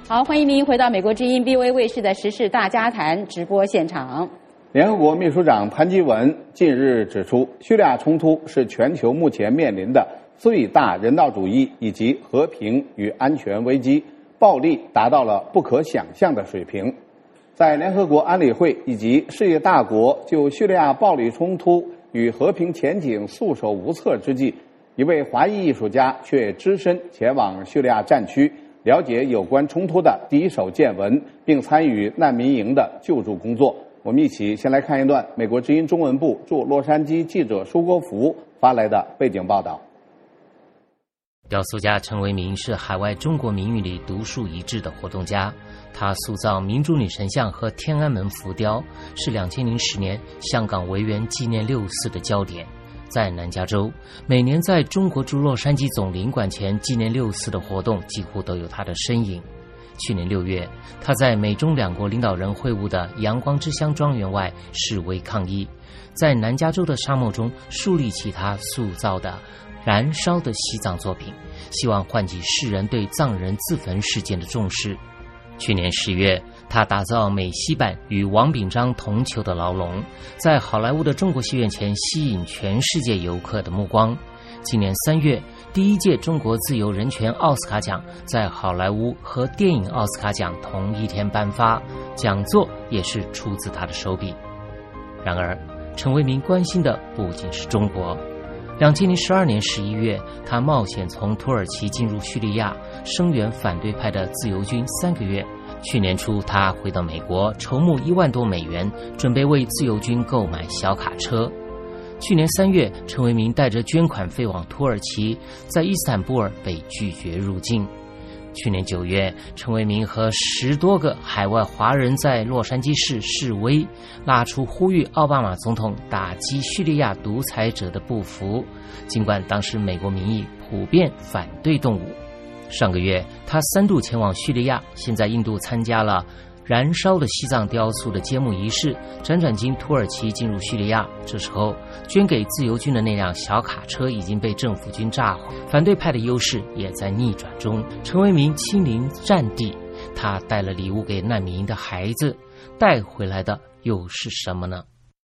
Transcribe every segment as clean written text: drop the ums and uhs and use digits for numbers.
好，欢迎您回到美国之音 VOA 卫视的时事大家谈直播现场。 联合国秘书长潘基文近日指出，叙利亚冲突是全球目前面临的最大人道主义以及和平与安全危机，暴力达到了不可想象的水平。在联合国安理会以及世界大国就叙利亚暴力冲突与和平前景束手无策之际，一位华裔艺术家却只身前往叙利亚战区，了解有关冲突的第一手见闻，并参与难民营的救助工作。我们一起先来看一段美国之音中文部驻洛杉矶记者舒国福发来的背景报道。 雕塑家陈为民是海外中国民运里独树一帜的活动家，他塑造民主女神像和天安门浮雕，是2010年香港维园纪念6·4的焦点。在南加州，每年在中国驻洛杉矶总领馆前纪念6·4的活动几乎都有他的身影。去年6月，他在美中两国领导人会晤的阳光之乡庄园外示威抗议，在南加州的沙漠中树立起他塑造的燃烧的西藏作品，希望唤起世人对藏人自焚事件的重视。去年10月，他打造美西版与王炳章同囚的牢笼，在好莱坞的中国戏院前吸引全世界游客的目光。今年3月，第一届中国自由人权奥斯卡奖在好莱坞和电影奥斯卡奖同一天颁发，讲座也是出自他的手笔。然而，陈为民关心的不仅是中国。2012年11月，他冒险从土耳其进入叙利亚，声援反对派的自由军3个月。去年初，他回到美国，筹募1万多美元，准备为自由军购买小卡车。去年3月，陈为民带着捐款飞往土耳其，在伊斯坦布尔被拒绝入境。去年9月，陈为民和10多个海外华人在洛杉矶市示威，拉出呼吁奥巴马总统打击叙利亚独裁者的步幅，尽管当时美国民意普遍反对动武。上个月，他3度前往叙利亚，现在印度参加了燃烧的西藏雕塑的揭幕仪式，辗转经土耳其进入叙利亚。这时候，捐给自由军的那辆小卡车已经被政府军炸毁，反对派的优势也在逆转中。陈为民亲临战地，他带了礼物给难民营的孩子，带回来的又是什么呢？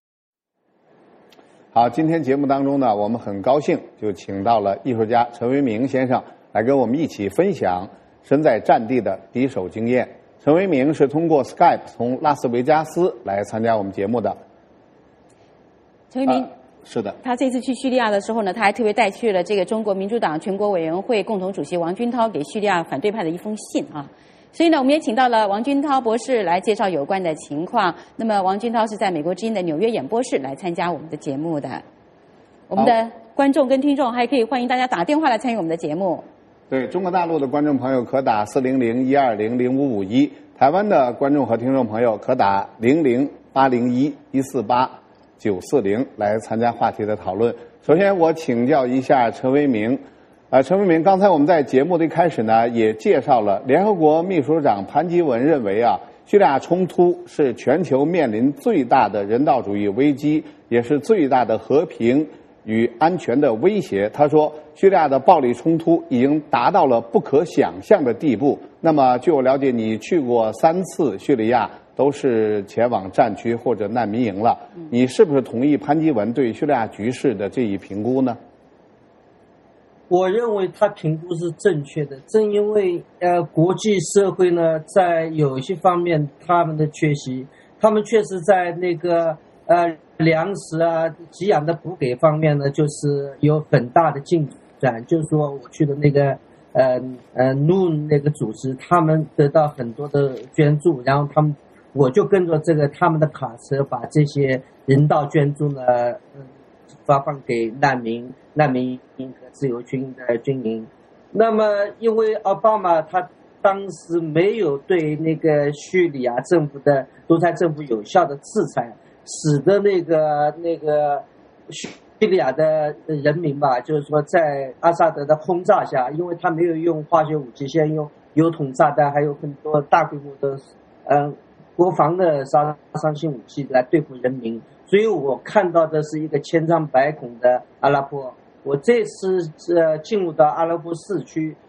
好，今天节目当中呢，我们很高兴就请到了艺术家陈为民先生来跟我们一起分享身在战地的第一手经验。陈为民是通过 Skype 从拉斯维加斯来参加我们节目的。 陈为民， 是的， 他这次去叙利亚的时候呢，他还特别带去了这个中国民主党全国委员会共同主席王军涛给叙利亚反对派的一封信啊。所以呢，我们也请到了王军涛博士来介绍有关的情况。那么，王军涛是在美国之音的纽约演播室来参加我们的节目的。我们的观众跟听众还可以欢迎大家打电话来参与我们的节目。 对，中国大陆的观众朋友可打400-120-0551，台湾的观众和听众朋友可打00-801-148-940来参加话题的讨论。首先，我请教一下陈为民。陈为民，刚才我们在节目的一开始呢，也介绍了联合国秘书长潘基文认为叙利亚冲突是全球面临最大的人道主义危机，也是最大的和平与安全的威胁。他说，叙利亚的暴力冲突已经达到了不可想象的地步。那么，据我了解，你去过3次叙利亚，都是前往战区或者难民营了。你是不是同意潘基文对叙利亚局势的这一评估呢？ 我认为他评估是正确的，正因为国际社会呢，在有一些方面他们的缺席，他们确实在那个粮食啊、给养的补给方面呢，就是有很大的进展。就是说，我去的那个NUN 那个组织，他们得到很多的捐助，然后我就跟着他们的卡车，把这些人道捐助呢，发放给难民营和自由军的军营。那么，因为奥巴马他当时没有对那个叙利亚政府的独裁政府有效的制裁，使得那个叙利亚的人民吧，就是说在阿萨德的轰炸下，因为他没有用化学武器，先用油桶炸弹，还有很多大规模的国防的杀伤性武器来对付人民。所以我看到的是一个千疮百孔的阿拉伯。我这次进入到阿拉伯市区，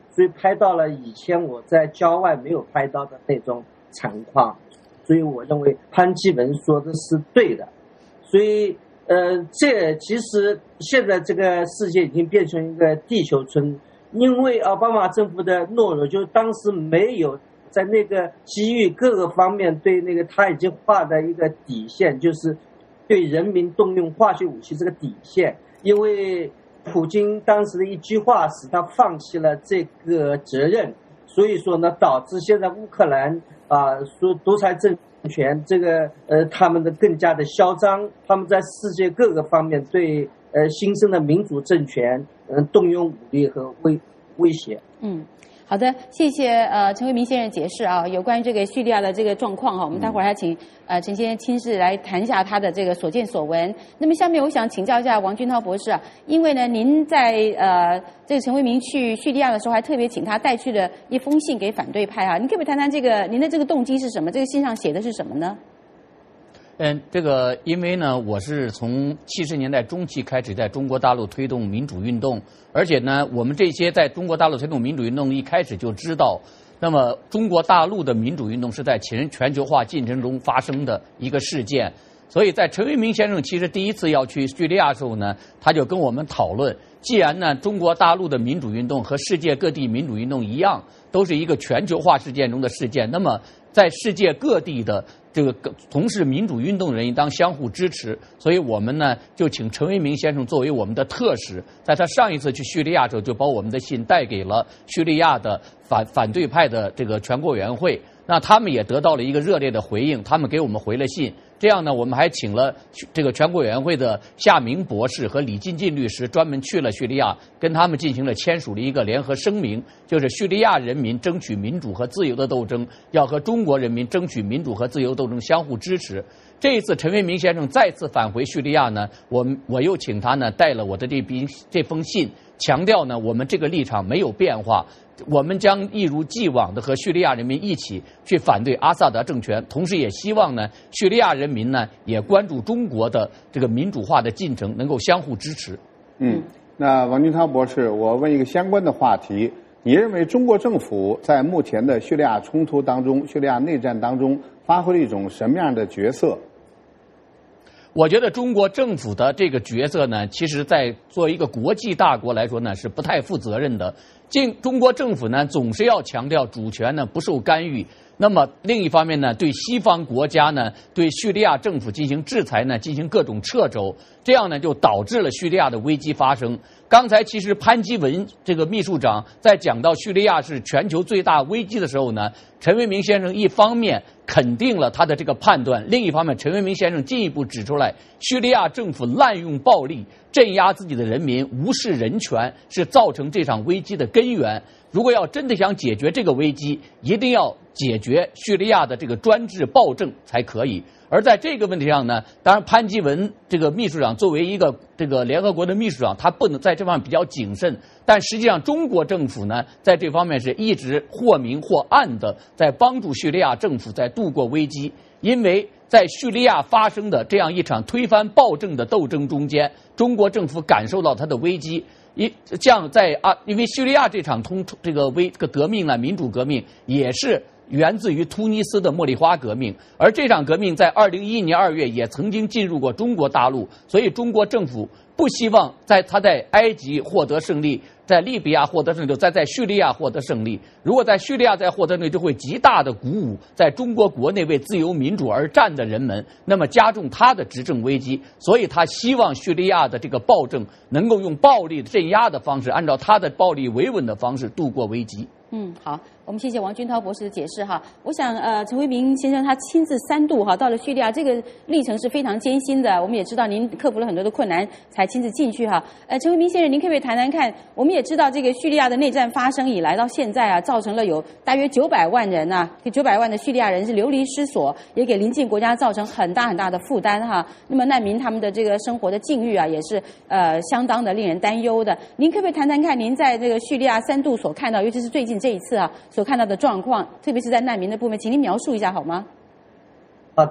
所以拍到了以前我在郊外没有拍到的那种惨况。所以我认为潘基文说的是对的。所以这其实现在这个世界已经变成一个地球村，因为奥巴马政府的懦弱，就当时没有在那个机遇各个方面对那个他已经画的一个底线，就是对人民动用化学武器这个底线。因为普京当时的一句话使他放弃了这个责任，所以说呢，导致现在乌克兰说独裁政权这个他们的更加的嚣张，他们在世界各个方面对新生的民主政权动用武力和威胁。 好的，谢谢陈为民先生解释啊，有关于这个叙利亚的这个状况哈，我们待会儿还请陈先生亲自来谈一下他的这个所见所闻。那么下面我想请教一下王军涛博士啊，因为呢您在这个陈为民去叙利亚的时候，还特别请他带去了一封信给反对派啊，您可不可以谈谈这个您的这个动机是什么？这个信上写的是什么呢？ 这个因为呢，我是从70年代中期开始在中国大陆推动民主运动，而且呢，我们这些在中国大陆推动民主运动一开始就知道，那么中国大陆的民主运动是在全球化进程中发生的一个事件。所以在陈为民先生其实第一次要去叙利亚的时候呢，他就跟我们讨论，既然呢中国大陆的民主运动和世界各地民主运动一样，都是一个全球化事件中的事件，那么在世界各地的这个从事民主运动人应当相互支持。所以我们呢就请陈为民先生作为我们的特使，在他上一次去叙利亚的时候，就把我们的信带给了叙利亚的反对派的这个全国委员会。那他们也得到了一个热烈的回应，他们给我们回了信。这样呢，我们还请了这个全国委员会的夏明博士和李进进律师专门去了叙利亚，跟他们进行了签署了一个联合声明，就是叙利亚人民争取民主和自由的斗争要和中国人民争取民主和自由斗争相互支持。这一次陈为民先生再次返回叙利亚呢，我又请他呢带了我的这封信，强调呢我们这个立场没有变化，我们将一如既往的和叙利亚人民一起去反对阿萨德政权，同时也希望呢叙利亚人民呢也关注中国的这个民主化的进程，能够相互支持。 那王军涛博士，我问一个相关的话题，你认为中国政府在目前的叙利亚冲突当中、叙利亚内战当中发挥了一种什么样的角色？ 我觉得中国政府的这个角色呢，其实在作为一个国际大国来说呢，是不太负责任的。中国政府呢，总是要强调主权呢不受干预。那么另一方面呢，对西方国家呢，对叙利亚政府进行制裁呢，进行各种掣肘，这样呢就导致了叙利亚的危机发生。刚才其实潘基文这个秘书长在讲到叙利亚是全球最大危机的时候呢，陈为民先生一方面肯定了他的这个判断，另一方面陈为民先生进一步指出来，叙利亚政府滥用暴力镇压自己的人民，无视人权，是造成这场危机的根源。如果要真的想解决这个危机，一定要解决叙利亚的这个专制暴政才可以。而在这个问题上呢，当然潘基文这个秘书长作为一个这个联合国的秘书长，他不能在这方面比较谨慎，但实际上中国政府呢在这方面是一直或明或暗的在帮助叙利亚政府在度过危机。因为在叙利亚发生的这样一场推翻暴政的斗争中间，中国政府感受到它的危机。因为叙利亚这场这个革命呢，民主革命也是源自于突尼斯的茉莉花革命，而这场革命在2011年2月也曾经进入过中国大陆，所以中国政府不希望他在埃及获得胜利，在利比亚获得胜利，再在叙利亚获得胜利。如果在叙利亚再获得胜利，就会极大的鼓舞在中国国内为自由民主而战的人们，那么加重他的执政危机。所以他希望叙利亚的这个暴政能够用暴力镇压的方式，按照他的暴力维稳的方式度过危机。 好，我们谢谢王军涛博士的解释哈。我想陈为民先生他亲自3度到了叙利亚，这个历程是非常艰辛的。我们也知道您克服了很多的困难才亲自进去哈。陈为民先生，您可不可以谈谈看？我们也知道这个叙利亚的内战发生以来到现在啊，造成了有大约900万人900万的叙利亚人是流离失所，也给邻近国家造成很大很大的负担哈。那么难民他们的这个生活的境遇啊，也是相当的令人担忧的。您可不可以谈谈看您在这个叙利亚3度所看到，尤其是最近这一次所看到的状况，特别是在难民的部分，请您描述一下好吗？ 好的，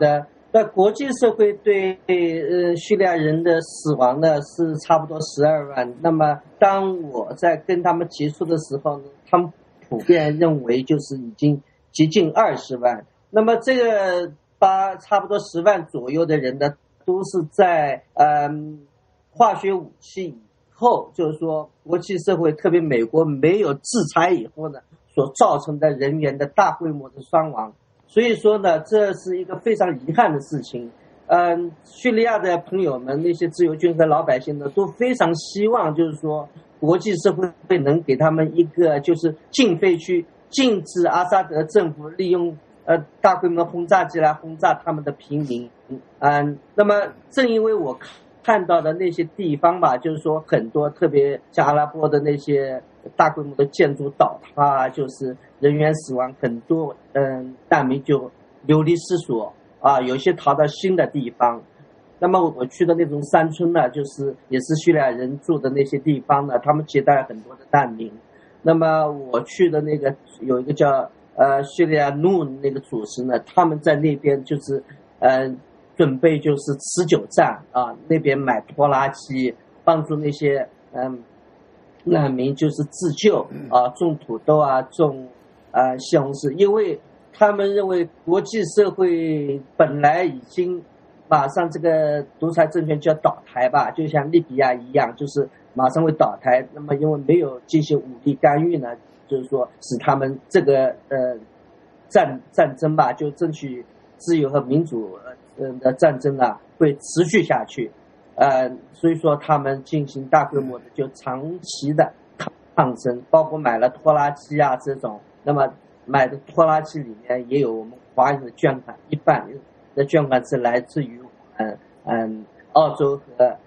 那国际社会对叙利亚人的死亡呢是差不多12万。那么当我在跟他们接触的时候呢，他们普遍认为就是已经接近20万。那么这个差不多10万左右的人呢，都是在化学武器以后，就是说国际社会特别美国没有制裁以后呢，所造成的人员的大规模的伤亡。所以说呢，这是一个非常遗憾的事情。叙利亚的朋友们，那些自由军和老百姓呢，都非常希望，就是说国际社会能给他们一个就是经费去禁止阿萨德政府利用大规模轰炸机来轰炸他们的平民。那么正因为我看到的那些地方吧，就是说很多特别像阿拉伯的那些大规模的建筑倒塌，就是人员死亡，很多难民就流离失所啊，有些逃到新的地方。那么我去的那种山村呢，就是也是叙利亚人住的那些地方呢，他们接待了很多的难民。那么我去的那个有一个叫叙利亚努那个组织呢，他们在那边就是准备就是持久战啊，那边买拖拉机帮助那些难民就是自救啊，种土豆啊，种西红柿，因为他们认为国际社会本来已经马上这个独裁政权就要倒台吧，就像利比亚一样，就是马上会倒台。那么因为没有进行武力干预呢，就是说使他们这个战争吧，就争取自由和民主的战争啊会持续下去。所以说他们进行大规模的就长期的抗争，包括买了拖拉机啊这种。那么买的拖拉机里面也有我们华人的捐款，一半的捐款是来自于澳洲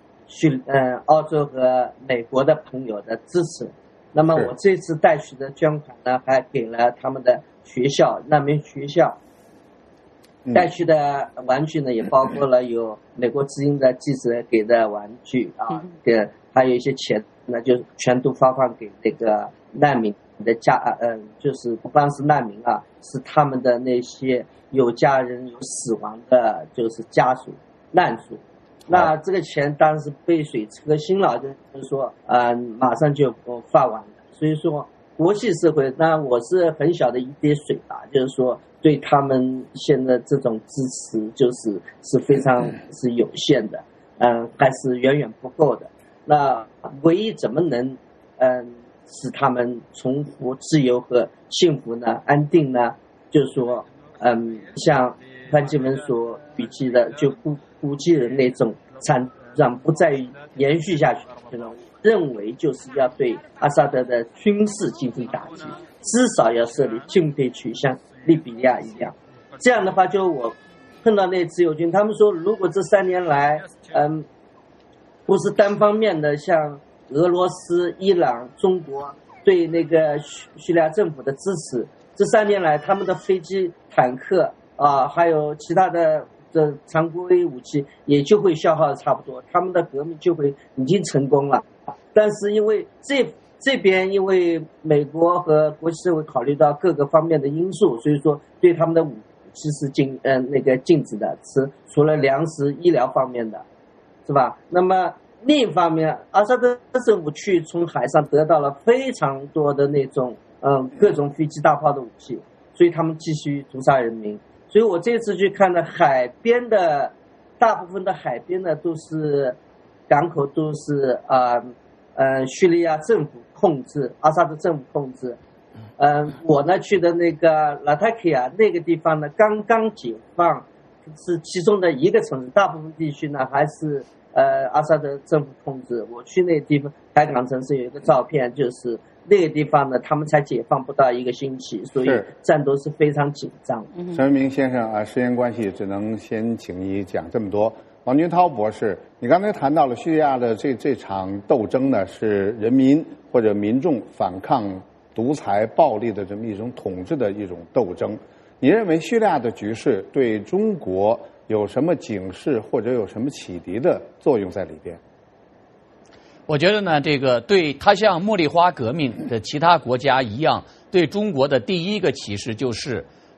和美国的朋友的支持。那么我这次带去的捐款呢，还给了他们的学校，难民学校。带去的玩具呢，也包括了有美国之音的记者给的玩具啊，还有一些钱呢，就全都发放给那个难民的就是不光是难民啊，是他们的那些有家人有死亡的，就是家属难属。那这个钱当然是杯水车薪了，就是说马上就发完了。所以说国际社会，那我是很小的一滴水吧，就是说对他们现在这种支持是非常是有限的，还是远远不够的。那唯一怎么能使他们重复自由和幸福呢？安定呢？就是说像潘基文所预计的，就估计的那种惨状不再延续下去了。认为就是要对阿萨德的军事进行打击，至少要设立禁飞区，像利比亚一样。这样的话，就我碰到那自由军，他们说，如果这3年来，不是单方面的像俄罗斯、伊朗、中国对那个叙利亚政府的支持，这3年来他们的飞机、坦克啊，还有其他的常规武器也就会消耗的差不多，他们的革命就会已经成功了。但是因为这边因为美国和国际社会考虑到各个方面的因素，所以说对他们的武器是禁止的，除了粮食、医疗方面的，是吧？那么另一方面，阿萨德政府去从海上得到了非常多的那种各种飞机、大炮的武器，所以他们继续屠杀人民。所以我这次去看的海边的大部分的海边呢，都是港口，都是叙利亚政府控制，阿萨德政府控制。我呢去的那个拉塔基亚那个地方呢，刚刚解放，是其中的一个城市，大部分地区呢还是阿萨德政府控制。我去那个地方海港城市有一个照片，就是那个地方呢，他们才解放不到1个星期，所以战斗是非常紧张。 陈文明先生啊，时间关系只能先请你讲这么多。王军涛博士，你刚才谈到了叙利亚的这场斗争呢，是人民或者民众反抗独裁暴力的这么一种统治的一种斗争。你认为叙利亚的局势对中国有什么警示或者有什么启迪的作用在里边？ 我觉得呢，这个对它像茉莉花革命的其他国家一样，对中国的第一个启示就是，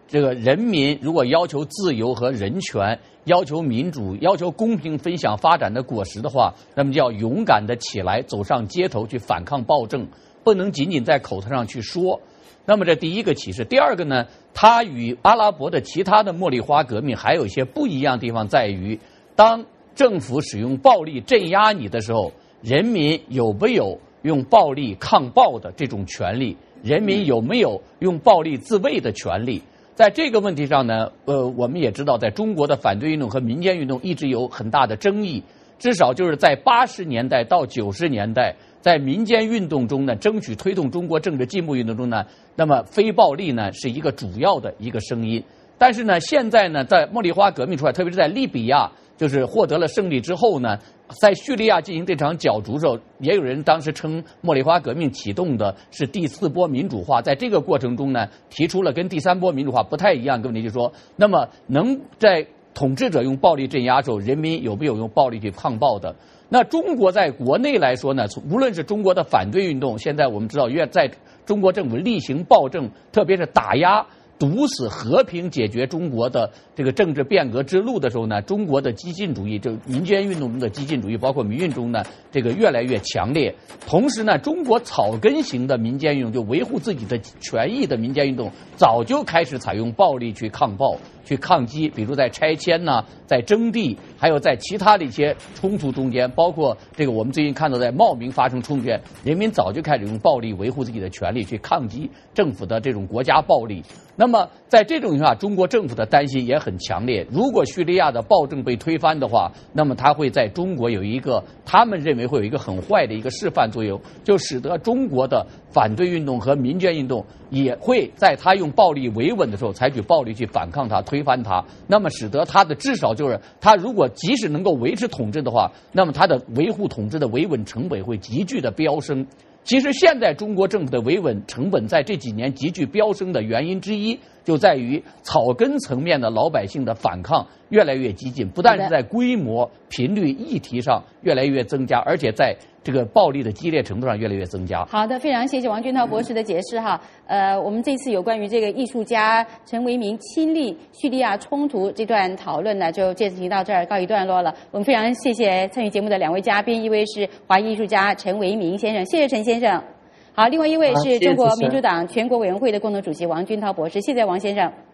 这个人民如果要求自由和人权，要求民主，要求公平分享发展的果实的话，那么就要勇敢的起来，走上街头去反抗暴政，不能仅仅在口头上去说。那么这第一个启示。第二个呢，它与阿拉伯的其他的茉莉花革命还有一些不一样的地方在于，当政府使用暴力镇压你的时候，人民有没有用暴力抗暴的这种权利？人民有没有用暴力自卫的权利？在这个问题上呢，我们也知道，在中国的反对运动和民间运动一直有很大的争议。至少就是在80年代到90年代，在民间运动中呢，争取推动中国政治进步运动中呢，那么非暴力呢是一个主要的一个声音。但是呢，现在呢，在茉莉花革命出来，特别是在利比亚就是获得了胜利之后呢，在叙利亚进行这场角逐的时候，也有人当时称茉莉花革命启动的是第4波民主化。在这个过程中呢，提出了跟第3波民主化不太一样的问题，就是说，那么能在统治者用暴力镇压的时候，人民有没有用暴力去抗暴的？那中国在国内来说呢，无论是中国的反对运动，现在我们知道，在中国政府厉行暴政，特别是打压、堵死、和平解决中国的这个政治变革之路的时候呢，中国的激进主义，就民间运动中的激进主义，包括民运中呢，这个越来越强烈。同时呢，中国草根型的民间运动，就维护自己的权益的民间运动，早就开始采用暴力去抗暴、去抗击，比如在拆迁呢，在征地，还有在其他的一些冲突中间，包括这个我们最近看到在茂名发生冲突，人民早就开始用暴力维护自己的权利，去抗击政府的这种国家暴力。那么在这种情况下，中国政府的担心也很强烈。如果叙利亚的暴政被推翻的话，那么它会在中国有一个他们认为会有一个很坏的一个示范作用，就使得中国的反对运动和民间运动也会在他用暴力维稳的时候采取暴力去反抗他、推翻他。那么使得他的至少就是他如果即使能够维持统治的话，那么他的维护统治的维稳成本会急剧的飙升。其实现在中国政府的维稳成本在这几年急剧飙升的原因之一，就在于草根层面的老百姓的反抗越来越激进，不但是在规模、频率、议题上越来越增加，而且在这个暴力的激烈程度上越来越增加。 好的，非常谢谢王军涛博士的解释哈。我们这次有关于这个艺术家陈为民亲历叙利亚冲突这段讨论呢，就进行到这儿告一段落了。我们非常谢谢参与节目的2位嘉宾，一位是华裔艺术家陈为民先生，谢谢陈先生。好，另外一位是中国民主党全国委员会的共同主席王军涛博士，谢谢王先生。